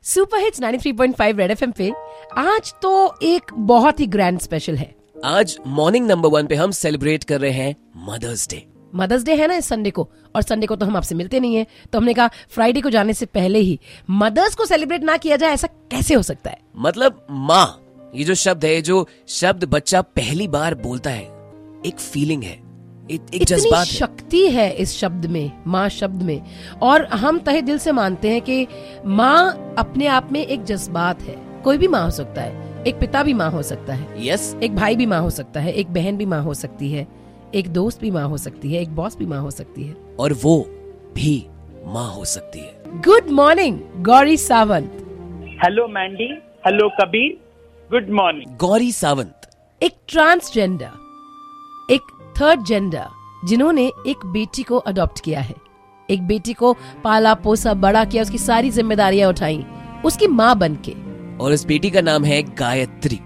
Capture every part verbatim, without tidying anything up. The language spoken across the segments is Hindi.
Super hits ninety three point five red FM पे आज तो एक बहुत ही ग्रैंड स्पेशल है। आज मॉर्निंग नंबर वन पे हम सेलिब्रेट कर रहे हैं मदर्स डे। मदर्स डे है ना इस संडे को, और संडे को तो हम आपसे मिलते नहीं है, तो हमने कहा फ्राइडे को जाने से पहले ही मदर्स को सेलिब्रेट ना किया जाए, ऐसा कैसे हो सकता है। मतलब माँ, ये जो शब्द है, जो शब्द बच्चा पहली बार बोलता है, एक फीलिंग है, एक, एक जज्बात है। शक्ति है इस शब्द में, माँ शब्द में, और हम तहे दिल से मानते हैं कि माँ अपने आप में एक जज्बात है। कोई भी माँ हो सकता है, एक पिता भी माँ हो सकता है, यस, एक भाई भी माँ हो सकता है, एक बहन भी माँ हो सकती है, एक दोस्त भी माँ हो सकती है, एक बॉस भी माँ हो सकती है, और वो भी माँ हो सकती है। Good morning Gauri Sawant. Hello Mandy, hello Kabir, good morning. Gauri Sawant एक ट्रांसजेंडर, एक थर्ड जेंडर, जिन्होंने एक बेटी को अडॉप्ट किया है, एक बेटी को पाला पोसा बड़ा किया, उसकी सारी जिम्मेदारियां उठाई, उसकी माँ बनके। और इस बेटी का नाम है गायत्री।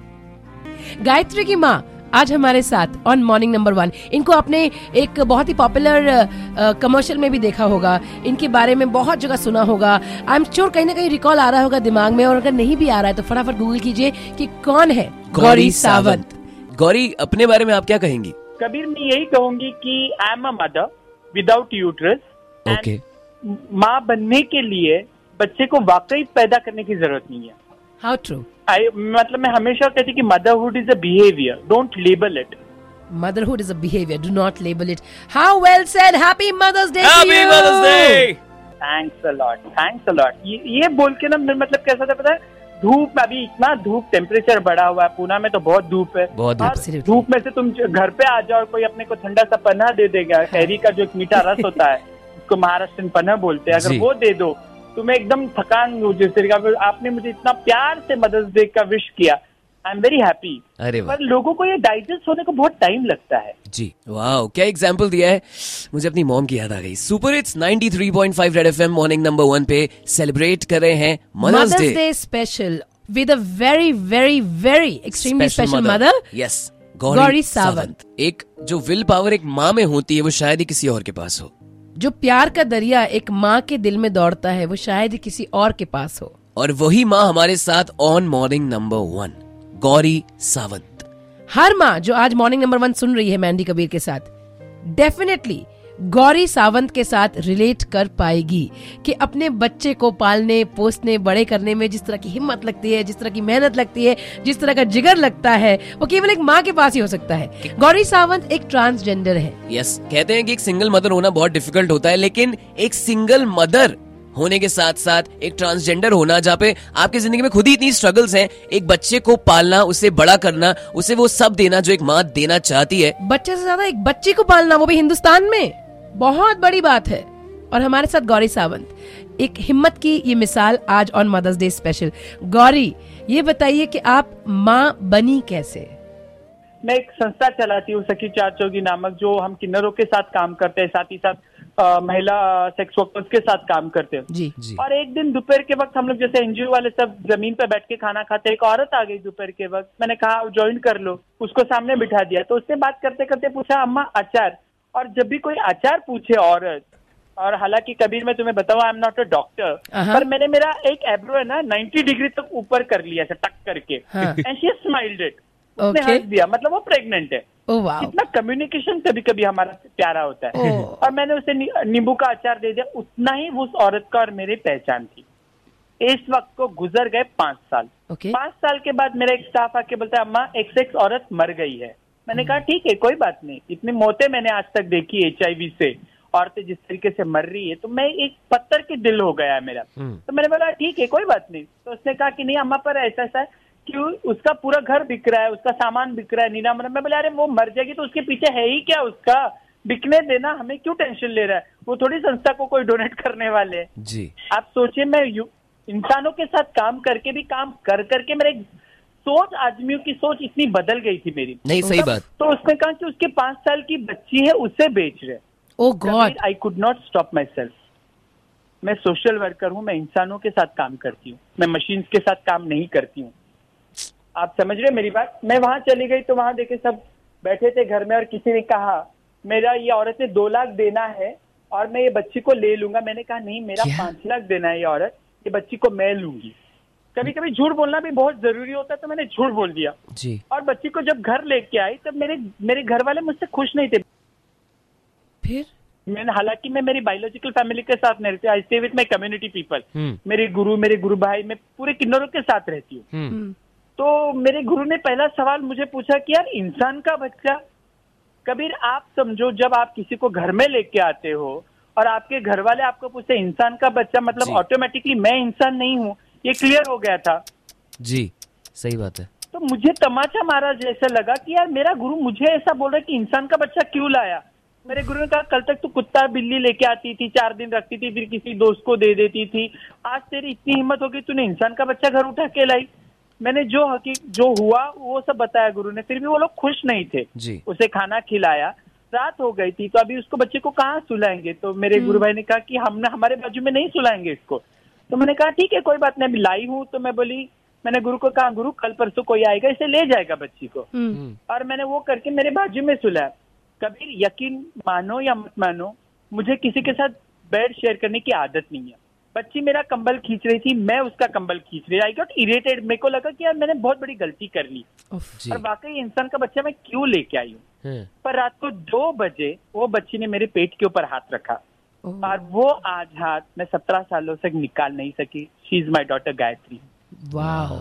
गायत्री की माँ आज हमारे साथ ऑन मॉर्निंग नंबर वन। इनको आपने एक बहुत ही पॉपुलर कमर्शियल में भी देखा होगा, इनके बारे में बहुत जगह सुना होगा। आई एम श्योर कहीं ना कहीं रिकॉल आ रहा होगा दिमाग में, और अगर नहीं भी आ रहा है तो फटाफट गूगल कीजिए कि कौन है गौरी सावंत। गौरी, अपने बारे में आप क्या कहेंगी? कबीर, मैं यही कहूंगी कि I am a mother without uterus. Okay, माँ बनने के लिए बच्चे को वाकई पैदा करने की जरूरत नहीं है। How true. आई मतलब मैं हमेशा कहती कि motherhood is a behaviour, don't label it. Motherhood is a behavior, do not label it. How well said. Happy Mother's Day Happy to you. Mother's Day. Thanks a lot, thanks a lot. ये ये बोल के ना मतलब कैसा था पता है, धूप में अभी इतना धूप, टेम्परेचर बढ़ा हुआ है, पूना में तो बहुत धूप है, बहुत धूप, और धूप में से तुम घर पे आ जाओ, कोई अपने को ठंडा सा पन्ना दे देगा, कैरी का जो एक मीठा रस होता है उसको महाराष्ट्र पन्ना बोलते हैं, अगर वो दे दो तो मैं एकदम थकान हूँ। जिस तरीके का आपने मुझे इतना प्यार से मदर्स डे का विश किया, आई एम वेरी हैप्पी। पर लोगों को ये डाइजेस्ट होने को बहुत टाइम लगता है। जी, वाह, क्या एग्जाम्पल दिया है, मुझे अपनी मॉम की याद आ गई। Super hits ninety three point five red FM morning number one पे सेलिब्रेट कर रहे हैं mother's day. Day special with a very very very extremely special mother. Yes, Gauri Sawant. एक जो विल पावर एक माँ में होती है, वो शायद ही किसी और के पास हो। जो प्यार का दरिया एक माँ के दिल में दौड़ता है, वो शायद ही किसी और के पास हो। और वही माँ हमारे साथ on morning number one, Gauri Sawant. हर माँ जो आज मॉर्निंग नंबर वन सुन रही है मैंडी कबीर के साथ, डेफिनेटली गौरी सावंत के साथ रिलेट कर पाएगी कि अपने बच्चे को पालने पोसने बड़े करने में जिस तरह की हिम्मत लगती है, जिस तरह की मेहनत लगती है, जिस तरह का जिगर लगता है, वो केवल एक माँ के पास ही हो सकता है। गौरी सावंत एक ट्रांसजेंडर है। यस, कहते हैं कि एक सिंगल मदर होना बहुत डिफिकल्ट होता है, लेकिन एक सिंगल मदर होने के साथ साथ एक ट्रांसजेंडर होना, जहाँ पे आपकी जिंदगी में खुद ही इतनी स्ट्रगल्स हैं, एक बच्चे को पालना, उसे बड़ा करना, उसे वो सब देना जो एक माँ देना चाहती है। बच्चे से ज्यादा एक बच्ची को पालना, वो भी हिंदुस्तान में, बहुत बड़ी बात है। और हमारे साथ गौरी सावंत, एक हिम्मत की ये मिसाल आज on mother's day special. Gauri, ये बताइए कि आप माँ बनी कैसे? मैं एक संस्था चलाती हूँ, सखी चार चौगी नामक, जो हम किन्नरों के साथ काम करते हैं, साथ ही साथ आ, महिला सेक्स वर्कर्स के साथ काम करते हैं। जी, जी। और एक दिन दोपहर के वक्त हम लोग जैसे एनजीओ वाले सब जमीन पे बैठ के खाना खाते, एक औरत आ गई दोपहर के वक्त। मैंने कहा ज्वाइन कर लो, उसको सामने बिठा दिया, तो उससे बात करते करते पूछा, अम्मा अचार। और जब भी कोई अचार पूछे औरत, और हालांकि कबीर मैं तुम्हें बताऊं, I am not a doctor, पर मैंने मेरा एक एब्रो है ना नाइन्टी डिग्री तक ऊपर कर लिया ऐसा टक करके, एंड शी स्माइल्ड इट, उसने हंस दिया, मतलब वो प्रेग्नेंट है। इतना कम्युनिकेशन कभी कभी हमारा प्यारा होता है। और मैंने उसे नींबू का अचार दे दिया, उतना ही उस औरत का और मेरी पहचान थी। इस वक्त को गुजर गए पांच साल। okay. पांच साल के बाद मेरा एक स्टाफ आके बोलता है, अम्मा एक्स एक्स औरत मर गई है। मैंने कहा ठीक है, कोई बात नहीं, इतनी मौतें मैंने आज तक देखी एच आई वी से, औरतें जिस तरीके से मर रही है, तो मैं एक पत्थर की दिल हो गया है मेरा। तो मैंने बोला ठीक है, कोई बात नहीं। तो उसने कहा कि नहीं अम्मा, पर ऐसा ऐसा है कि उसका पूरा घर बिक रहा है, उसका सामान बिक रहा है, नीना मर। मैं बोला अरे वो मर जाएगी तो उसके पीछे है ही क्या, उसका बिकने देना, हमें क्यों टेंशन ले रहा है, वो थोड़ी संस्था को कोई डोनेट करने वाले हैं। जी, आप सोचिए, मैं इंसानों के साथ काम करके भी, काम कर करके मेरे सोच, आदमियों की सोच इतनी बदल गई थी मेरी। नहीं, सही बात। तो उसने कहा कि उसके पांच साल की बच्ची है, उसे बेच रहे। Oh god, I could not stop myself. मैं सोशल वर्कर हूँ, मैं इंसानों के साथ काम करती हूँ, मैं मशीन्स के साथ काम नहीं करती हूँ। आप समझ रहे मेरी बात? मैं वहां चली गई तो वहां देखे सब बैठे थे घर में, और किसी ने कहा मेरा ये औरत ने दो लाख देना है और मैं ये बच्ची को ले लूंगा। मैंने कहा नहीं, मेरा पांच लाख देना है, ये औरत, ये बच्ची को मैं लूंगी। कभी कभी झूठ बोलना भी बहुत जरूरी होता है, तो मैंने झूठ बोल दिया जी। और बच्ची को जब घर लेके आई तब मेरे मेरे घर वाले मुझसे खुश नहीं थे। फिर मैंने, हालांकि मैं मेरी बायोलॉजिकल फैमिली के साथ नहीं रहती, I stay with my community people, hmm मेरे गुरु मेरे गुरु भाई, मैं पूरे किन्नरों के साथ रहती हूँ। हम्म तो मेरे गुरु ने पहला सवाल मुझे पूछा कि यार इंसान का बच्चा, कबीर आप समझो जब आप किसी को घर में लेके आते हो और आपके घर वाले आपको पूछते इंसान का बच्चा, मतलब जी। ऑटोमेटिकली मैं इंसान नहीं हूँ, ये क्लियर हो गया था। जी, सही बात है। तो मुझे तमाचा मारा जैसा लगा कि यार मेरा गुरु मुझे ऐसा बोल रहा है कि इंसान का बच्चा क्यों लाया। मेरे गुरु ने कहा कल तक तू कुत्ता बिल्ली लेके आती थी, चार दिन रखती थी, फिर किसी दोस्त को दे देती थी, आज तेरी इतनी हिम्मत होगी तूने इंसान का बच्चा घर उठा के लाई। मैंने जो हकीक जो हुआ वो सब बताया गुरु ने, फिर भी वो लोग खुश नहीं थे जी। उसे खाना खिलाया, रात हो गई थी, तो अभी उसको बच्चे को कहाँ सुलाएंगे। तो मेरे गुरु भाई ने कहा कि हमने हमारे बाजू में नहीं सुलाएंगे इसको। तो मैंने कहा ठीक है कोई बात नहीं, अभी लाई हूँ। तो मैं बोली, मैंने गुरु को कहा गुरु कल परसों कोई आएगा इसे ले जाएगा बच्ची को, और मैंने वो करके मेरे बाजू में सुलाया। कबीर यकीन मानो या मत मानो, मुझे किसी के साथ बेड शेयर करने की आदत नहीं है। बच्ची मेरा कंबल खींच रही थी, मैं उसका कंबल खींच रही, आई गॉट इरिटेटेड। मेरे को लगा कि यार मैंने बहुत बड़ी गलती कर ली और वाकई इंसान का बच्चा मैं क्यों लेके आई हूँ। पर रात को दो बजे वो बच्ची ने मेरे पेट के ऊपर हाथ रखा और वो आज हाथ मैं सत्रह सालों से निकाल नहीं सकी। She is my daughter Gayatri. वाह,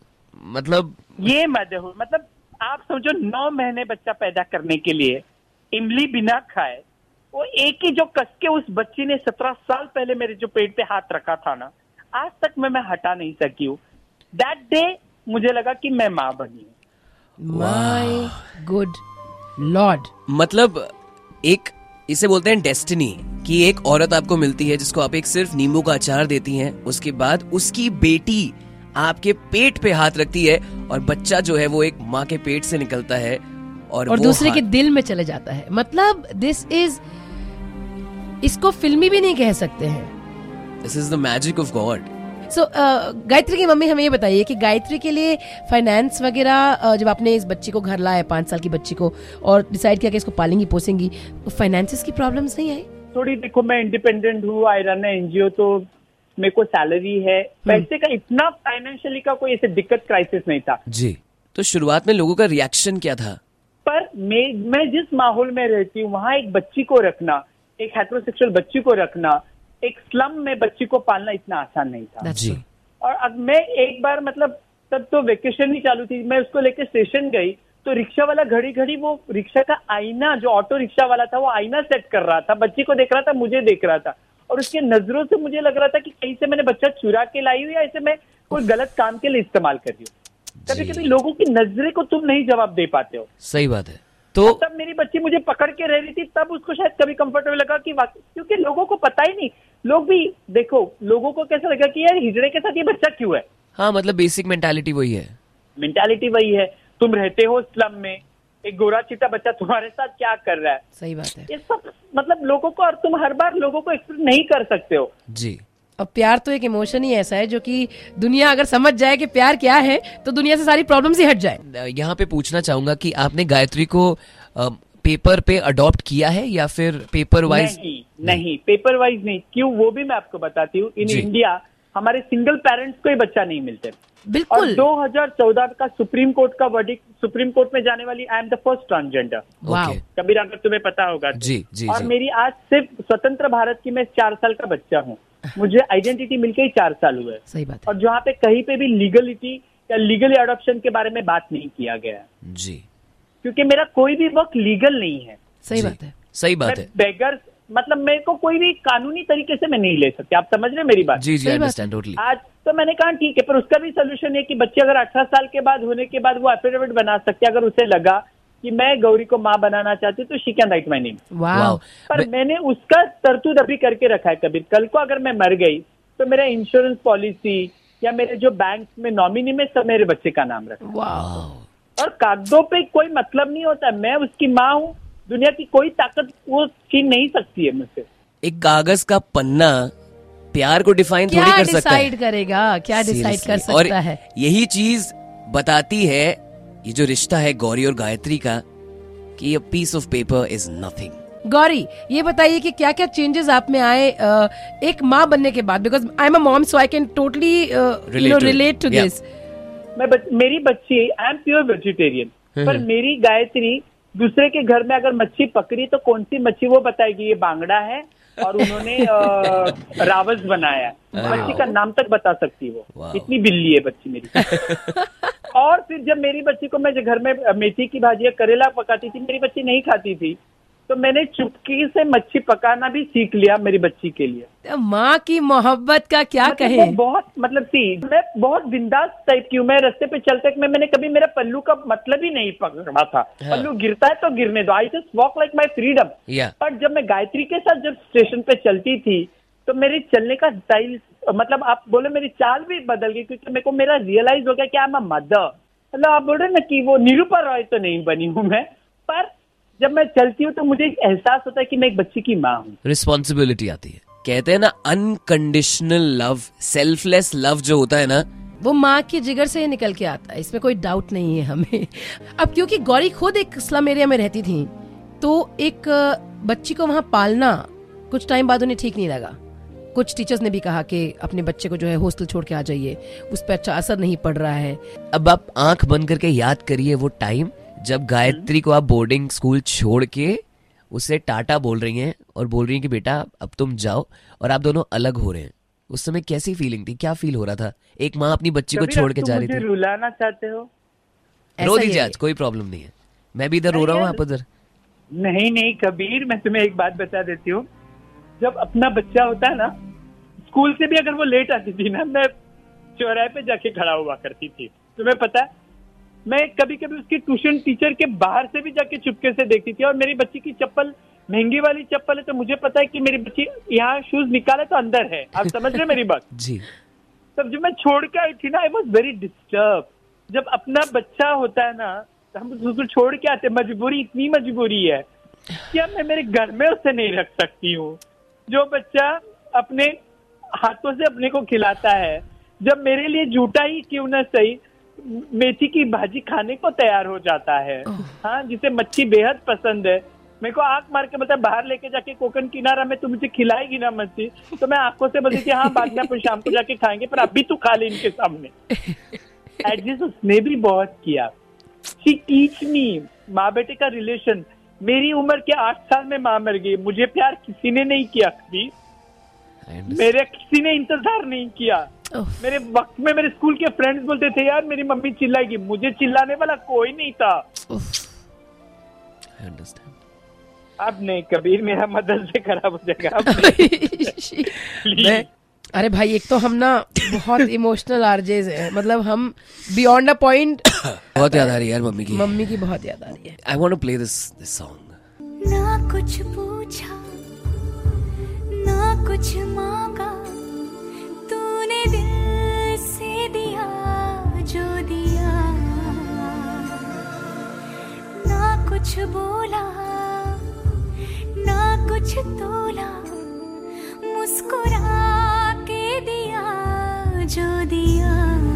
मतलब ये मदर, मतलब आप समझो नौ महीने बच्चा पैदा करने के लिए इमली बिना खाए, वो एक ही जो कस के उस बच्ची ने सत्रह साल पहले मेरे जो पेट पे हाथ रखा था ना, आज तक मैं मैं हटा नहीं सकी हूँ। दैट डे मुझे लगा कि मैं माँ बनी हूँ। My good lord. मतलब एक इसे बोलते हैं डेस्टिनी, कि एक औरत आपको मिलती है जिसको आप एक सिर्फ नींबू का अचार देती हैं, उसके बाद उसकी बेटी आपके पेट पे हाथ रखती है और बच्चा जो है वो एक माँ के पेट से निकलता है और, और वो दूसरे हाथ... के दिल में चले जाता है। मतलब दिस इज, इसको फिल्मी भी नहीं कह सकते हैं। This is the magic of god. So Gayatri की मम्मी हमें ये बताइए कि गायत्री के लिए फाइनेंस वगैरह, uh, जब आपने इस बच्ची को घर लाया, पांच साल की बच्ची को, और डिसाइड किया कि इसको पालेंगी पोसेंगी, फाइनेंसेस की प्रॉब्लम्स नहीं आई? थोड़ी देखो, मैं इंडिपेंडेंट हूँ, आई रन एनजीओ, तो मेरे को सैलरी है, पैसे का इतना फाइनेंशियली का कोई ऐसे दिक्कत क्राइसिस नहीं था जी। तो शुरुआत में लोगों का रिएक्शन क्या था? पर मैं मैं जिस माहौल में रहती हूँ वहाँ एक बच्ची को रखना, एक हेटेरोसेक्सुअल बच्ची को रखना, एक स्लम में बच्ची को पालना इतना आसान नहीं था जी। और अब मैं एक बार, मतलब तब तो वेकेशन ही चालू थी, मैं उसको लेके स्टेशन गई तो रिक्शा वाला घड़ी घड़ी वो रिक्शा का आईना, जो ऑटो रिक्शा वाला था, वो आईना सेट कर रहा था, बच्ची को देख रहा था, मुझे देख रहा था, और उसके नजरों से मुझे लग रहा था कि कहीं से मैंने बच्चा चुरा के लाई हुई या इसे मैं कोई गलत काम के लिए इस्तेमाल कर रही हूँ। कभी कभी लोगों की नजरे को तुम नहीं जवाब दे पाते हो। सही बात है। तो तब मेरी बच्ची मुझे पकड़ के रह रही थी, तब उसको शायद कभी कंफर्टेबल लगा कि क्योंकि लोगों को पता ही नहीं, लोग भी देखो, लोगों को कैसा लगा कि यार हिजड़े के साथ ये बच्चा क्यों है। हाँ, मतलब बेसिक मेंटालिटी वही है। मेंटालिटी वही है, तुम रहते हो स्लम में, एक गोरा चिट्टा बच्चा तुम्हारे साथ क्या कर रहा है। सही बात है। ये सब मतलब लोगों को, और तुम हर बार लोगों को एक्सप्लेन नहीं कर सकते हो जी। अब प्यार तो एक इमोशन ही ऐसा है जो कि दुनिया अगर समझ जाए कि प्यार क्या है तो दुनिया से सारी प्रॉब्लम्स ही हट जाए। यहाँ पे पूछना चाहूंगा कि आपने गायत्री को आ, पेपर पे अडॉप्ट किया है या फिर पेपर वाइज? नहीं, नहीं, पेपर वाइज नहीं। क्यों, वो भी मैं आपको बताती हूँ। इन इंडिया हमारे सिंगल पेरेंट्स को ही बच्चा नहीं मिलते। बिल्कुल। और दो हज़ार चौदह का सुप्रीम कोर्ट का वर्डिक्ट, सुप्रीम कोर्ट में जाने वाली, I am the first transgender. Okay. Kabir, अगर तुम्हें पता होगा तो। जी, जी, और जी। मेरी आज सिर्फ स्वतंत्र भारत की, मैं चार साल का बच्चा हूँ, मुझे आइडेंटिटी मिलके ही चार साल हुए। सही बात है। और जहाँ पे कहीं पे भी लीगलिटी या लीगली अडॉप्शन के बारे में बात नहीं किया गया है, जी, क्योंकि मेरा कोई भी वर्क लीगल नहीं है। सही बात है। सही बात है। बेगर, मतलब मेरे को कोई भी कानूनी तरीके से मैं नहीं ले सकती। आप समझ रहे मेरी बात? जी जी, अंडरस्टैंड टोटली। आज तो मैंने कहा ठीक है, पर उसका भी सोल्यूशन है कि बच्चे अगर अठारह साल के बाद होने के बाद वो एफिडेविट बना सकते हैं, अगर उसे लगा कि मैं गौरी को माँ बनाना चाहती हूँ तो she can write my name. वाह। पर मैं... मैंने उसका तरतूद अभी करके रखा है। कबीर, कल को अगर मैं मर गई तो मेरा इंश्योरेंस पॉलिसी या मेरे जो बैंक में नॉमिनी में सब मेरे बच्चे का नाम रखा। वाह। और कागजों पे कोई मतलब नहीं होता, मैं उसकी माँ हूँ, दुनिया की कोई ताकत वो छीन नहीं सकती है मुझसे। एक कागज का पन्ना प्यार को डिफाइन थोड़ी कर सकता है। डिसाइड करेगा, क्या डिसाइड कर सकता और है? यही चीज बताती है ये जो रिश्ता है गौरी और गायत्री का, कि a piece of paper is nothing. Gauri, ये बताइए कि क्या क्या चेंजेस आप में आए uh, एक माँ बनने के बाद, because I am a mom so I can totally you know relate to this. मैं बच, मेरी बच्ची, आई एम प्योर वेजिटेरियन, पर मेरी गायत्री दूसरे के घर में अगर मच्छी पकड़ी तो कौन सी मच्छी वो बताएगी, ये बांगड़ा है और उन्होंने रावस बनाया है, मच्छी का नाम तक बता सकती वो, इतनी बिल्ली है बच्ची मेरी। और फिर जब मेरी बच्ची को मैं घर में मेथी की भाजी या करेला पकाती थी, मेरी बच्ची नहीं खाती थी, तो मैंने चुटकी से मच्छी पकाना भी सीख लिया मेरी बच्ची के लिए। माँ की मोहब्बत का क्या मतलब कहे। बहुत मतलब सी मैं बहुत बिंदास टाइप की हूँ। मैं रास्ते पे चलते में मैंने कभी मेरा पल्लू का मतलब ही नहीं पकड़ा था। हाँ। पल्लू गिरता है तो गिरने दो, I just walk like my freedom. पर जब मैं गायत्री के साथ जब स्टेशन पे चलती थी तो मेरी चलने का स्टाइल, मतलब आप बोले मेरी चाल भी बदल गई, क्योंकि मेरे को मेरा रियलाइज हो गया कि आई एम अ मदर। मतलब आप बोल रहे ना कि वो निरूपा रॉय तो नहीं बनी हूँ मैं, पर जब मैं चलती हूँ तो मुझे एक एहसास होता है कि मैं एक बच्ची की माँ हूँ। रिस्पॉन्सिबिलिटी आती है। कहते हैं ना अनकंडीशनल लव, सेल्फलेस लव जो होता है ना, वो माँ की जिगर से ही निकल के आता है, इसमें कोई डाउट नहीं है हमें। अब क्योंकि गौरी खुद एक स्लम एरिया में रहती थी, तो एक बच्ची को वहाँ पालना कुछ टाइम बाद उन्हें ठीक नहीं लगा। कुछ टीचर्स ने भी कहा कि अपने बच्चे को जो है हॉस्टल छोड़ के आ जाइए, उस पर अच्छा असर नहीं पड़ रहा है। अब आप आंख बंद करके याद करिए वो टाइम जब गायत्री को आप बोर्डिंग स्कूल छोड़ के उसे टाटा बोल रही हैं और बोल रही हैं कि बेटा अब तुम जाओ, और आप दोनों अलग हो रहे हैं। उस समय कैसी फीलिंग थी, क्या फील हो रहा था? एक माँ अपनी बच्ची को छोड़ के जा रही थी। रुलाना चाहते हो? रो दीजिए आज, कोई प्रॉब्लम नहीं है, मैं भी इधर रो रहा हूँ, आप उधर। नहीं नहीं कबीर, मैं तुम्हें एक बात बता देती हूँ। जब अपना बच्चा होता है ना, स्कूल से भी अगर वो लेट आती थी ना, मैं चौराहे पे जाके खड़ा हुआ करती थी। तुम्हें पता है, मैं कभी कभी उसकी ट्यूशन टीचर के बाहर से भी जाके चुपके से देखती थी। और मेरी बच्ची की चप्पल महंगी वाली चप्पल है, तो मुझे पता है कि मेरी बच्ची यहाँ शूज निकाले तो अंदर है। आप समझ रहे मेरी बात? जी। तब जब मैं छोड़ के आई थी ना, आई वॉज वेरी डिस्टर्ब। जब अपना बच्चा होता है ना, तो हम उसको छोड़ के आते, मजबूरी, इतनी मजबूरी है कि अब मैं मेरे घर में उसे नहीं रख सकती हूँ। जो बच्चा अपने हाथों से अपने को खिलाता है, जब मेरे लिए झूठा ही क्यों ना सही मेथी की भाजी खाने को तैयार हो जाता है, हाँ, जिसे मच्छी बेहद पसंद है, मेरे को आंख मार के मतलब बाहर लेके जाके कोकन किनारा में तू मुझे खिलाएगी ना मच्छी, तो मैं आंखों से बोलती थी हाँ बाद में अपन शाम को जाके खाएंगे, पर अभी तू खा ले इनके सामने। एडजस्ट उसने भी बहुत किया। शी टीच मी माँ बेटे का रिलेशन। मेरी उम्र के आठ साल में माँ मर गई, मुझे प्यार किसी ने नहीं किया कभी, मेरे किसी ने इंतजार नहीं किया। मेरे वक्त में मेरे स्कूल के फ्रेंड्स बोलते थे यार मेरी मम्मी चिल्लाएगी, मुझे चिल्लाने वाला कोई नहीं था। I understand. अब नहीं कबीर, मेरा मदद से खराब हो जाएगा। मैं, अरे भाई एक तो हम ना बहुत इमोशनल आरजेज हैं, मतलब हम बियॉन्ड अ पॉइंट। बहुत याद आ रही है यार मम्मी की, मम्मी की बहुत याद आ रही है। I want to play this this song. ना कुछ पूछा ना कुछ मांगा, तूने दिल से दिया जो दिया, ना कुछ बोला ना कुछ तोला, मुस्कुरा के दिया जो दिया।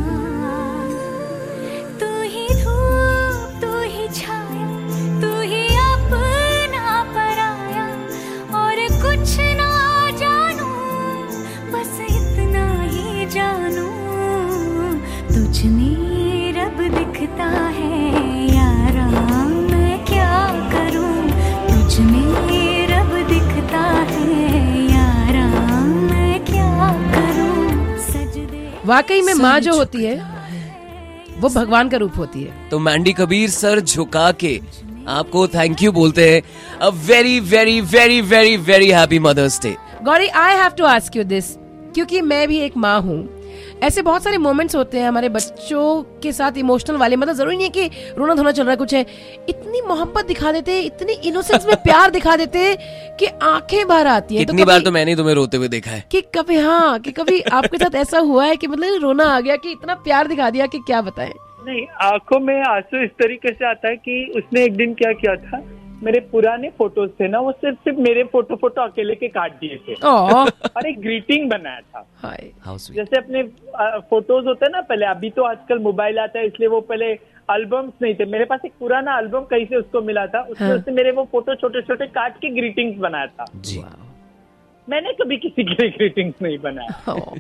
तू ही धूप तू ही छाया, तू ही अपना पराया, और कुछ ना जानू बस इतना ही जानू, तुझ में रब दिखता है यारा, मैं क्या करूं, तुझ में रब दिखता है यारा, मैं क्या करूं, सजदे। वाकई में माँ जो होती है वो भगवान का रूप होती है। तो मैंडी कबीर सर झुका के आपको थैंक यू बोलते हैं। A very very very very very happy mother's day. Gauri, I have to ask you this, क्योंकि मैं भी एक माँ हूँ। ऐसे बहुत सारे मोमेंट्स होते हैं हमारे बच्चों के साथ इमोशनल वाले, मतलब जरूरी नहीं है कि रोना धोना चल रहा है, कुछ है, इतनी मोहब्बत दिखा देते हैं, इतनी इनोसेंस में प्यार दिखा देते हैं कि आंखें बाहर आती हैं। कितनी तो बार तो मैंने तुम्हें रोते हुए देखा है कि कभी, हाँ, कि कभी आपके साथ ऐसा हुआ है कि मतलब रोना आ गया कि इतना प्यार दिखा दिया कि क्या बताएं। नहीं, आंखों में आंसू इस तरीके से आता है कि उसने एक दिन क्या किया था मेरे पुराने फोटोज थे ना, वो सिर्फ सिर्फ मेरे फोटो फोटो अकेले के काट दिए थे ओह, और एक ग्रीटिंग बनाया था। Hi, how sweet. जैसे अपने फोटोज होते हैं ना पहले, अभी तो आजकल मोबाइल आता है इसलिए वो पहले एल्बम्स नहीं थे, मेरे पास एक पुराना एल्बम कहीं से उसको मिला था, उसमें हाँ। उसने मेरे वो फोटो छोटे छोटे काट के ग्रीटिंग्स बनाया था। जी। मैंने कभी किसी के लिए ग्रीटिंग्स नहीं बनाया, ओह,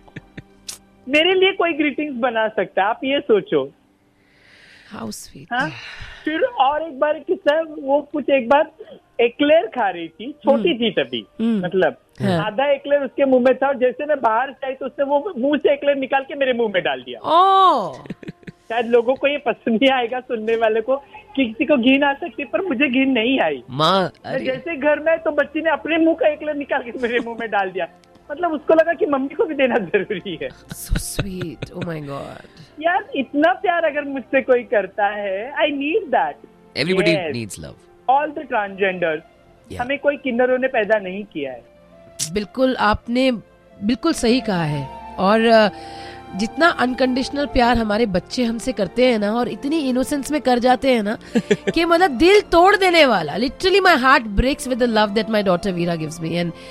मेरे लिए कोई ग्रीटिंग्स बना सकता है, आप ये सोचो। How sweet. हाँ, फिर और एक बार किस्सा है, वो कुछ एक बार एक्लेयर खा रही थी, छोटी थी तभी, हम्म। मतलब हाँ। आधा एक्लेयर उसके मुंह में था, और जैसे मैं बाहर से आई तो उसने वो मुंह से एक्लेयर निकाल के मेरे मुंह में डाल दिया। ओह, शायद लोगों को ये पसंद नहीं आएगा, सुनने वाले को, किसी को घिन आ सकती, पर मुझे घिन नहीं आई। माँ, मैं अरे जैसे घर में तो बच्ची ने अपने मुंह का एक्लेयर निकाल के मेरे मुंह में डाल दिया, मतलब उसको लगा कि मम्मी को भी देना जरूरी है। So sweet, oh my god. यार इतना प्यार अगर मुझसे कोई करता है, I need that. Everybody Yes. Needs love. All the transgenders, Yeah. हमें कोई किन्नरों ने पैदा नहीं किया है। बिल्कुल, आपने बिल्कुल सही कहा है। और अ, जितना अनकंडीशनल प्यार हमारे बच्चे हमसे करते हैं ना, और इतनी इनोसेंस में कर जाते हैं ना कि मतलब दिल तोड़ देने वाला, literally my heart breaks with the love that my daughter Veera gives me, and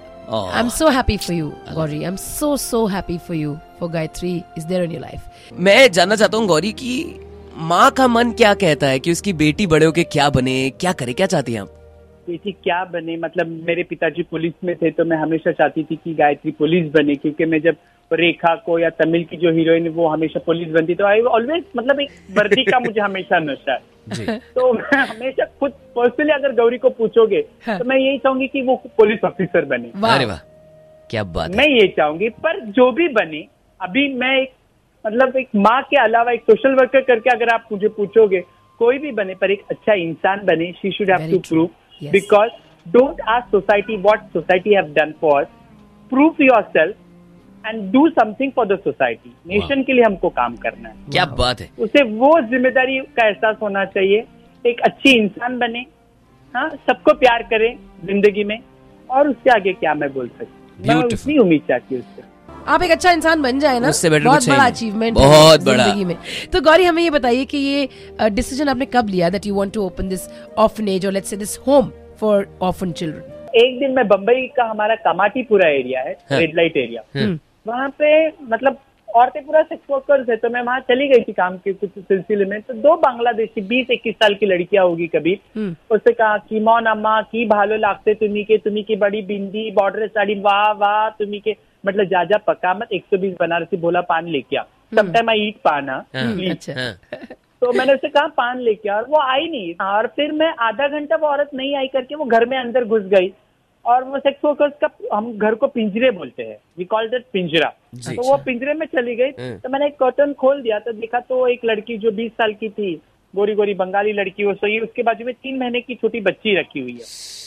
I am so happy for you Gauri, I am so so happy for you, for Gayatri is there in your life. मैं जानना चाहता हूँ गौरी की माँ का मन क्या कहता है कि उसकी बेटी बड़े होके क्या बने, क्या करे, क्या चाहती हैं आप? बेटी क्या बने, मतलब मेरे पिताजी पुलिस में थे, तो मैं हमेशा चाहती थी कि गायत्री पुलिस बने, क्योंकि मैं जब रेखा को, या तमिल की जो हीरोइन है वो हमेशा पुलिस बनती, तो आई ऑलवेज, मतलब एक वर्दी का मुझे हमेशा नशा है। जी। तो मैं हमेशा खुद पर्सनली अगर गौरी को पूछोगे हाँ। तो मैं यही चाहूंगी कि वो पुलिस ऑफिसर बने। वाह। अरे वाह, क्या बात है। मैं ये चाहूंगी, पर जो भी बने, अभी मैं एक, मतलब एक माँ के अलावा एक सोशल वर्कर करके अगर आप मुझे पूछोगे, कोई भी बने पर एक अच्छा इंसान बने। She should have Very too true. Prove, Yes. Because don't ask society what society have done for, prove yourself and do something for the society. Nation के लिए हमको काम करना है, क्या बात है। उसे वो जिम्मेदारी का एहसास होना चाहिए। एक अच्छी इंसान बने, हाँ, सबको प्यार करें जिंदगी में, और उससे आगे क्या मैं बोल सकती, मैं Beautiful. उतनी उम्मीद चाहती हूँ उससे। आप एक अच्छा इंसान बन जाए ना, उससे better बहुत कुछ है बड़ा ही नहीं। अचीवमेंट बहुत बड़ा। जिंदगी में। तो गौरी, हमें ये बताइए कि ये डिसीजन आपने कब लिया that you want to open this orphanage, और let's say this home for orphan children? एक दिन मैं, बम्बई का हमारा कामाटीपुरा एरिया है, हाँ। Red light area, hmm. वहाँ पे मतलब औरतें पूरा सेक्स वर्कर्स है, तो मैं वहाँ चली गई थी काम के कुछ सिलसिले में। तो दो बांग्लादेशी बीस इक्कीस साल की लड़कियां होगी कभी, हम्म। उससे कहा कि मौन अम्मा की भालो लागते तुम्ही के, तुम्ही की बड़ी बिंदी बॉर्डर साड़ी, वाह वाह, तुम्ही के, मतलब जा जा पका मत, एक सौ बीस बनारसी भोला पान लेके आ, सम टाइम आई ईट पान, हाँ, हाँ, please। अच्छा। हाँ। तो मैंने उससे कहा पान लेके आ, और वो आई नहीं, और फिर मैं आधा घंटा वो औरत नहीं आई करके वो घर में अंदर घुस गई, और वो सेक्स वर्कर्स का, हम घर को पिंजरे बोलते हैं, वी कॉल दैट पिंजरा, जी। तो वो पिंजरे में चली गई। हम्म। तो मैंने एक कर्टन खोल दिया, तो देखा तो एक लड़की जो बीस साल की थी, गोरी गोरी बंगाली लड़की, वो सोई, उसके बाजू में तीन महीने की छोटी बच्ची रखी हुई है,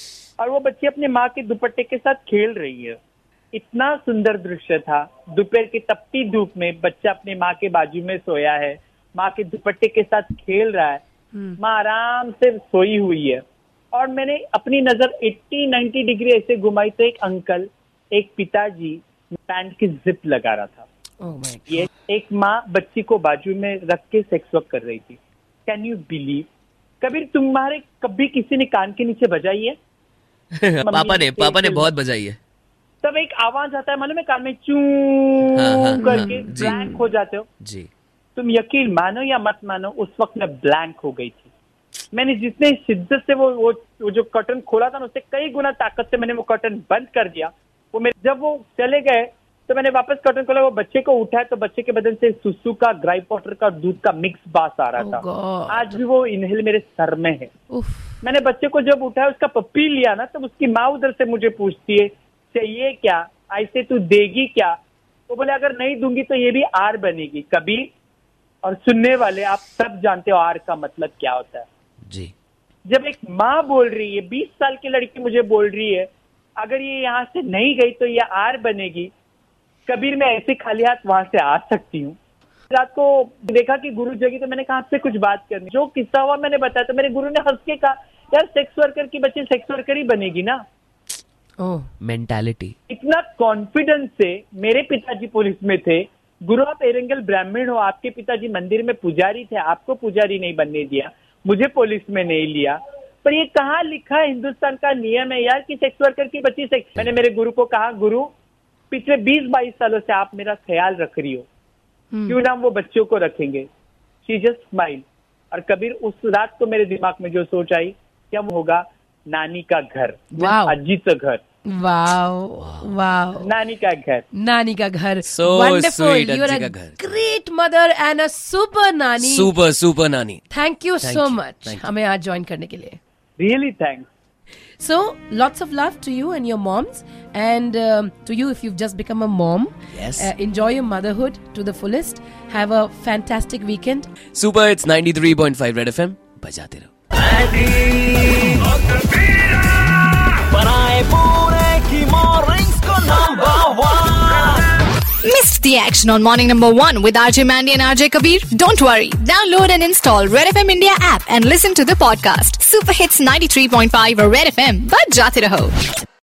और वो बच्ची अपने माँ के दुपट्टे के साथ खेल रही है। इतना सुंदर दृश्य था, दोपहर की तपती धूप में बच्चा अपने माँ के बाजू में सोया है, माँ के दुपट्टे के साथ खेल रहा है, माँ आराम से सोई हुई है, और मैंने अपनी नजर अस्सी नब्बे डिग्री ऐसे घुमाई तो एक अंकल, एक पिताजी पैंट की जिप लगा रहा था। Oh my God. ये एक माँ बच्ची को बाजू में रख के सेक्स वर्क कर रही थी। Can you believe? कभी तुम्हारे, कभी किसी ने कान के नीचे बजाई है? पापा ने पापा ने बहुत बजाई है। तब एक आवाज आता है, मालूम है, कान में चू हाँ, हाँ, करके हाँ, जी। ब्लैंक हो जाते हो। जी। तुम यकीन मानो या मत मानो, उस वक्त मैं ब्लैंक हो गई थी। मैंने जितने शिद्दत से वो वो, वो जो कर्टन खोला था ना, उससे कई गुना ताकत से मैंने वो कर्टन बंद कर दिया। वो मेरे, जब वो चले गए तो मैंने वापस कर्टन खोला, वो बच्चे को उठाया तो बच्चे के बदन से सुसु का, ग्राई वाटर का, दूध का मिक्स बास आ रहा Oh था। God. आज भी वो इनहेल मेरे सर में है। उफ, मैंने बच्चे को जब उठाया, उसका पप्पी लिया ना, तब उसकी माँ उधर से मुझे पूछती है, चाहिए क्या, ऐसे तू देगी क्या? वो बोले अगर नहीं दूंगी तो ये भी आर बनेगी कभी। और सुनने वाले आप सब जानते हो आर का मतलब क्या होता है। जी। जब एक माँ बोल रही है, बीस साल की लड़की मुझे बोल रही है, अगर ये यहाँ से नहीं गई तो ये आर बनेगी, कबीर मैं ऐसे खाली हाथ वहां से आ सकती हूँ। रात को देखा कि गुरु जगी, तो मैंने कहा आपसे कुछ बात करनी। जो किस्सा हुआ मैंने बताया, तो मेरे गुरु ने हंस के कहा, यार सेक्स वर्कर की बच्ची सेक्स वर्कर ही बनेगी ना। ओह, मेंटालिटी। इतना कॉन्फिडेंस से मेरे पिताजी पुलिस में थे। गुरु आप एरंगल ब्राह्मण हो, आपके पिताजी मंदिर में पुजारी थे, आपको पुजारी नहीं बनने दिया, मुझे पुलिस में नहीं लिया। पर ये कहाँ लिखा है, हिंदुस्तान का नियम है यार कि सेक्स वर्कर की बच्ची से। मैंने मेरे गुरु को कहा, गुरु पिछले बीस बाईस सालों से आप मेरा ख्याल रख रही हो, क्यों ना वो बच्चों को रखेंगे। She just smile. और कबीर उस रात को मेरे दिमाग में जो सोच आई, क्या वो होगा नानी का घर, अजीत घर। वाओ वाओ, नानी का घर, नानी का घर। So Wonderful. sweet, You are अज्जी a का घर। great mother and a super nanny. Super super nanny. Thank you Thank so you, much thank you. हमें आज ज्वाइन करने के लिए। Really thanks. So, lots of love to you and your moms, and um, to you if you've just become a mom. Yes. Uh, enjoy your motherhood to the fullest. Have a fantastic weekend. Super it's ninety-three point five red FM, बजाते रहो। बनाए पूरे की mornings को number one. Missed the action on Morning Number One with R J Mandy and R J Kabir? Don't worry. Download and install Red F M India app and listen to the podcast. Super Hits ninety-three point five Red F M. Bajate raho.